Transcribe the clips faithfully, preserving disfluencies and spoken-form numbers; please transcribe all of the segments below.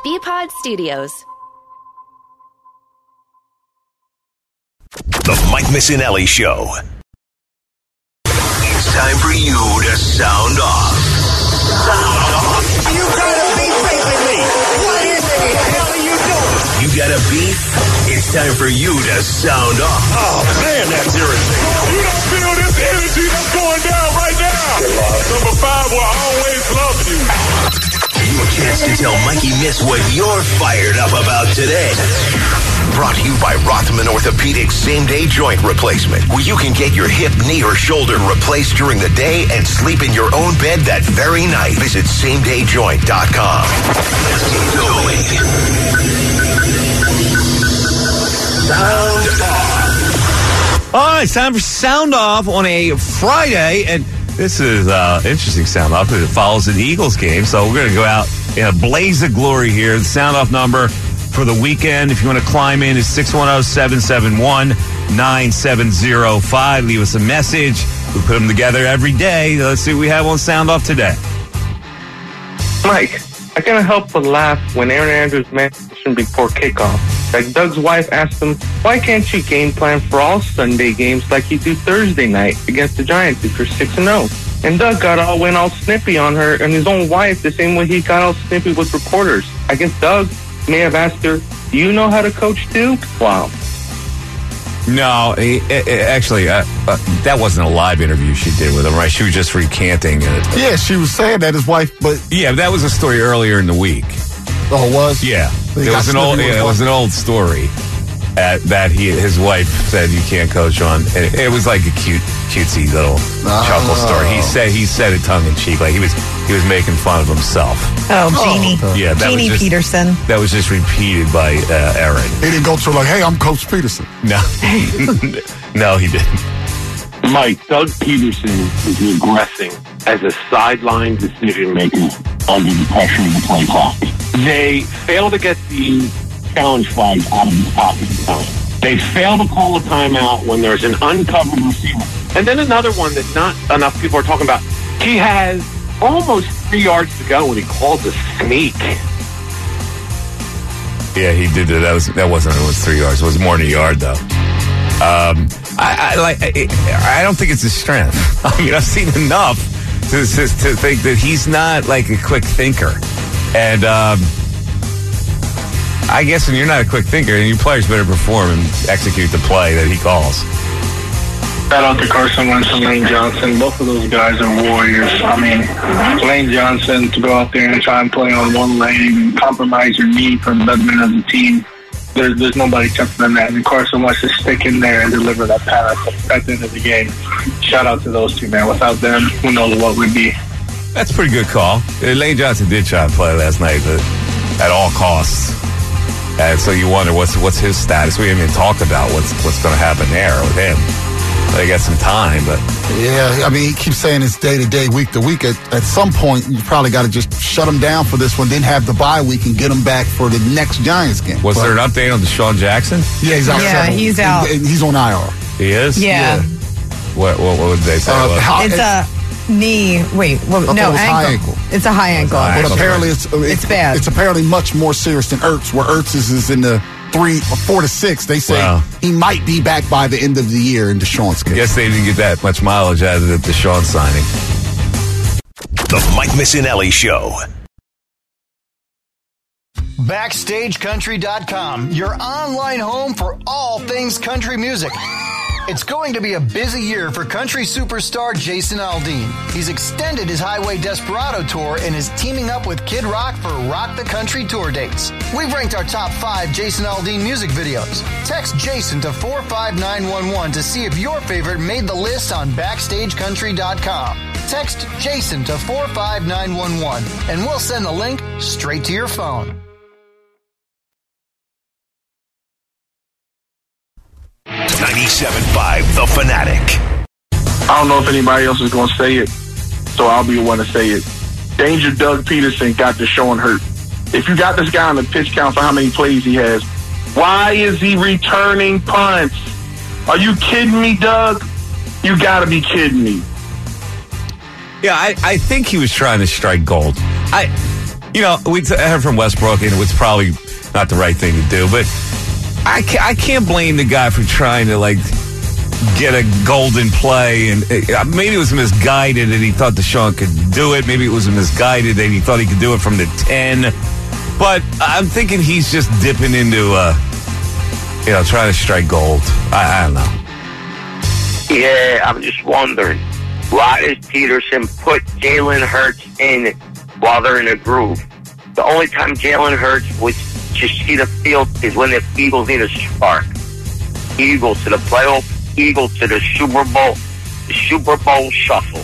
B-Pod Studios. The Mike Missinelli Show. It's time for you to sound off. Sound off. You got a beef, basically. What in the hell are you doing? You got a beef? It's time for you to sound off. Oh, man, that's irritating. You don't feel this energy that's going down right now. Number five will always love you. Your chance to tell Mikey Miss what you're fired up about today. Brought to you by Rothman Orthopedics Same-Day Joint Replacement, where you can get your hip, knee, or shoulder replaced during the day and sleep in your own bed that very night. Visit same day joint dot com. Let's get going. Sound off. All right, it's time for Sound Off on a Friday, and this is uh interesting Sound Off because it follows an Eagles game, so we're going to go out in a blaze of glory here. The Sound Off number for the weekend, if you want to climb in, is six one zero, seven seven one, nine seven zero five. Leave us a message. We put them together every day. Let's see what we have on Sound Off today. Mike, I can't help but laugh when Aaron Andrews mentioned before kickoff that Doug's wife asked him, why can't you game plan for all Sunday games like you do Thursday night against the Giants if you're six and oh? And Doug got all went all snippy on her and his own wife the same way he got all snippy with reporters. I guess Doug may have asked her, do you know how to coach too? Wow. No, he, he, actually, uh, uh, that wasn't a live interview she did with him, right? She was just recanting it. Yeah, she was saying that his wife, but yeah, that was a story earlier in the week. Oh, it was? Yeah, He it got was an snippy old. with Yeah, it his was an old story uh, that he his wife said you can't coach on. It, it was like a cute, cutesy little Oh. chuckle story. He said he said it tongue in cheek, like he was he was making fun of himself. Oh, Jeannie. okay. Yeah, that Jeannie was just, Peterson. That was just repeated by uh, Aaron. He didn't go to her like, hey, I'm Coach Peterson. No, no, he didn't. Mike, Doug Peterson is regressing as a sideline decision maker under the pressure of the play clock. They fail to get the challenge flag out of his pocket in time. They fail to call a timeout when there's an uncovered receiver. And then another one that not enough people are talking about. He has almost three yards to go when he calls a sneak. Yeah, he did that. That was that wasn't. It was three yards. It was more than a yard, though. Um, I, I like. I, I don't think it's his strength. I mean, I've seen enough to, to to think that he's not like a quick thinker, and um, I guess when you're not a quick thinker, then your players better perform and execute the play that he calls. Shout out to Carson Wentz and Lane Johnson. Both of those guys are warriors. I mean, Lane Johnson to go out there and try and play on one leg and compromise your knee for the betterment of the team. There's, there's nobody tougher than that. And Carson Wentz to stick in there and deliver that pass at the end of the game. Shout out to those two, man. Without them, who knows what we'd be. That's a pretty good call. Uh, Lane Johnson did try and play last night, but at all costs. And so you wonder what's what's his status. We haven't even talked about what's what's going to happen there with him. They got some time, but Yeah, I mean, he keeps saying it's day to day, week to week. At, at some point, you probably got to just shut him down for this one, then have the bye week and get him back for the next Giants game. was but, there an update on Deshaun Jackson? Yeah, he's out. Yeah, several- he's out. and He's on I R. He is? Yeah. Yeah. What, what, what would they say? Uh, it was? how- It's a knee. Wait, well, thought no, it was ankle. high ankle. It's a high ankle. high But ankle. apparently it's, It's bad. It's apparently much more serious than Ertz, where Ertz is, is in the three or four to six. They say Wow. he might be back by the end of the year in Deshaun's case. I guess they didn't get that much mileage out of the Deshaun signing. The Mike Missinelli Show. Backstage Country dot com, your online home for all things country music. It's going to be a busy year for country superstar Jason Aldean. He's extended his Highway Desperado tour and is teaming up with Kid Rock for Rock the Country tour dates. We've ranked our top five Jason Aldean music videos. Text Jason to four five nine one one to see if your favorite made the list on Backstage Country dot com. Text Jason to four five nine one one and we'll send the link straight to your phone. ninety-seven point five The Fanatic. I don't know if anybody else is going to say it, so I'll be the one to say it. Danger Doug Peterson got Deshaun hurt. If you got this guy on the pitch count for how many plays he has, why is he returning punts? Are you kidding me, Doug? You got to be kidding me. Yeah, I, I think he was trying to strike gold. I You know, we t- heard from Westbrook, and it was probably not the right thing to do, but I can't, I can't blame the guy for trying to, like, get a golden play, and uh, maybe it was misguided and he thought Deshaun could do it. Maybe it was misguided and he thought he could do it from the ten. But I'm thinking he's just dipping into, uh, you know, trying to strike gold. I, I don't know. Yeah, I'm just wondering, why does Peterson put Jalen Hurts in while they're in a groove? The only time Jalen Hurts would just see the field is when the Eagles need a spark. Eagles to the playoff, Eagles to the Super Bowl, the Super Bowl shuffle.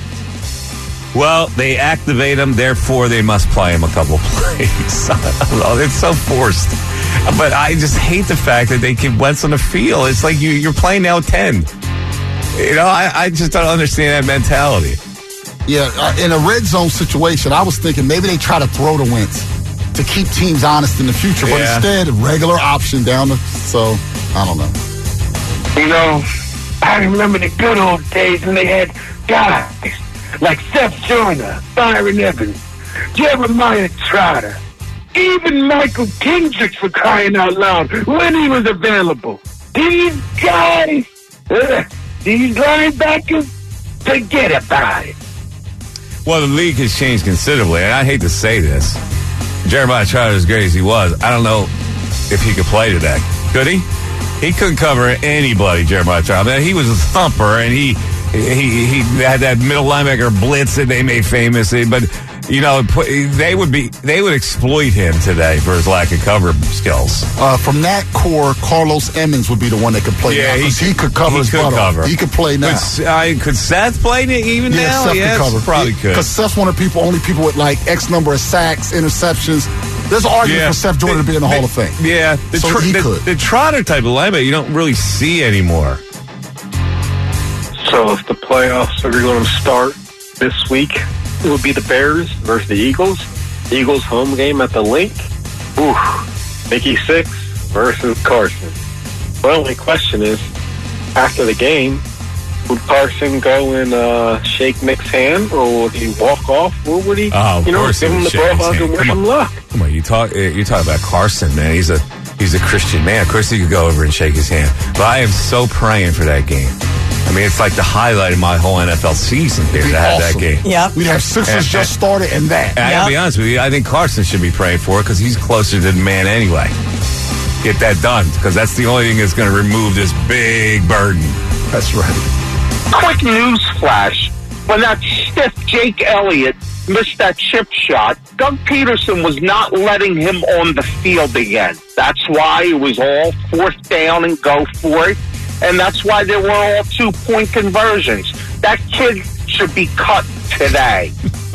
Well, they activate him, therefore they must play him a couple plays. I don't know, it's so forced. But I just hate the fact that they keep Wentz on the field. It's like you, you're playing now ten. You know, I, I just don't understand that mentality. Yeah, uh, in a red zone situation, I was thinking maybe they try to throw to Wentz to keep teams honest in the future. But Yeah. instead, a regular option down the... So, I don't know. You know, I remember the good old days when they had guys like Seth Joyner, Byron Evans, Jeremiah Trotter, even Michael Kendricks, for crying out loud, when he was available. These guys, uh, these linebackers, forget about it. Well, the league has changed considerably, and I hate to say this. Jeremiah Trotter, as great as he was, I don't know if he could play today. Could he? He couldn't cover anybody, Jeremiah Trotter. I mean, he was a thumper, and he he he had that middle linebacker blitz that they made famous. But you know, they would be they would exploit him today for his lack of cover skills. Uh, from that core, Carlos Emmons would be the one that could play Yeah, now, he, 'cause he could cover he his could butt cover. off. He could play now. Could, I, could Seth play it even yeah, now? Seth Yes, could cover. probably could. Because Seth's one of the people, only people with like X number of sacks, interceptions. There's an argument Yeah. for Seth Jordan The- to be in the the- Hall of Fame. Yeah, the, So tr- he the, could. the Trotter type of linebacker you don't really see anymore. So if the playoffs are going to start this week, it would be the Bears versus the Eagles. Eagles home game at the Link. Ooh, Mickey Six versus Carson. My only question is, after the game, would Carson go and uh, shake Nick's hand, or would he walk off? Or would he, Oh, of you know, course give he him would the shake his ball hand. and wish Come him on. luck? Come on, you talk you talk about Carson, man. He's a he's a Christian man. Of course he could go over and shake his hand. But I am so praying for that game. I mean, it's like the highlight of my whole N F L season here to have awesome. that game. Yep. We'd have Sixers And- just started and that. And I gotta be honest with you, I think Carson should be praying for it because he's closer to the man anyway. Get that done because that's the only thing that's going to remove this big burden. That's right. Quick news flash. When that stiff Jake Elliott missed that chip shot, Doug Peterson was not letting him on the field again. That's why it was all fourth down and go for it. And that's why there were all two-point conversions. That kid should be cut today.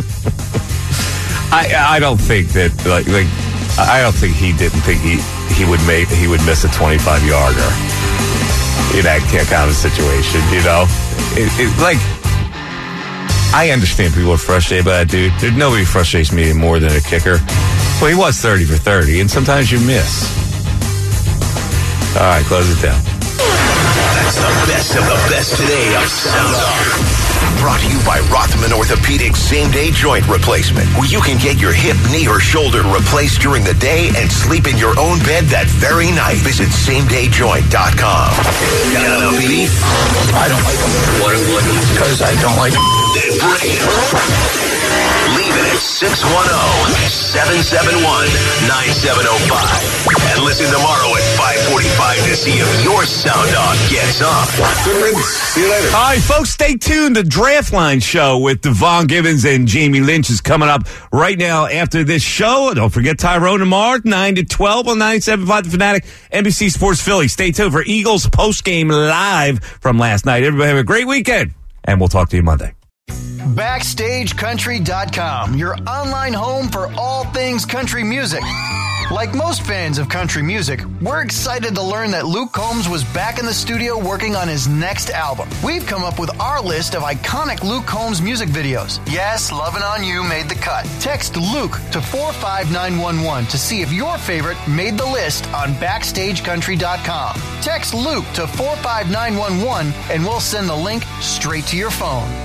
I I don't think that like like I don't think he didn't think he he would make he would miss a twenty-five yarder in that kind of situation. You know, it, it like I understand people are frustrated by that dude. There's nobody frustrates me more than a kicker. Well, he was thirty for thirty, and sometimes you miss. All right, close it down. That's the best of the best today of Sound Off. Brought to you by Rothman Orthopedics same-day joint replacement, where you can get your hip, knee, or shoulder replaced during the day and sleep in your own bed that very night. Visit same day joint dot com. Got a beef? I don't like them. What, what? Because I don't like them. Then bring it. Leave it at six one zero, seven seven one, nine seven zero five. And listen tomorrow at five forty-five to see if your sound off gets up. Good riddance. See you later. All right, folks, stay tuned. The Draft Line Show with Devon Givens and Jamie Lynch is coming up right now after this show. Don't forget Tyrone and Mark, nine to twelve on ninety-seven point five The Fanatic, N B C Sports Philly. Stay tuned for Eagles postgame live from last night. Everybody have a great weekend, and we'll talk to you Monday. Backstage Country dot com, your online home for all things country music. Like most fans of country music, we're excited to learn that Luke Combs was back in the studio working on his next album. We've come up with our list of iconic Luke Combs music videos. Yes, Lovin' On You made the cut. Text Luke to four five nine one one to see if your favorite made the list on Backstage Country dot com. Text Luke to four five nine one one and we'll send the link straight to your phone.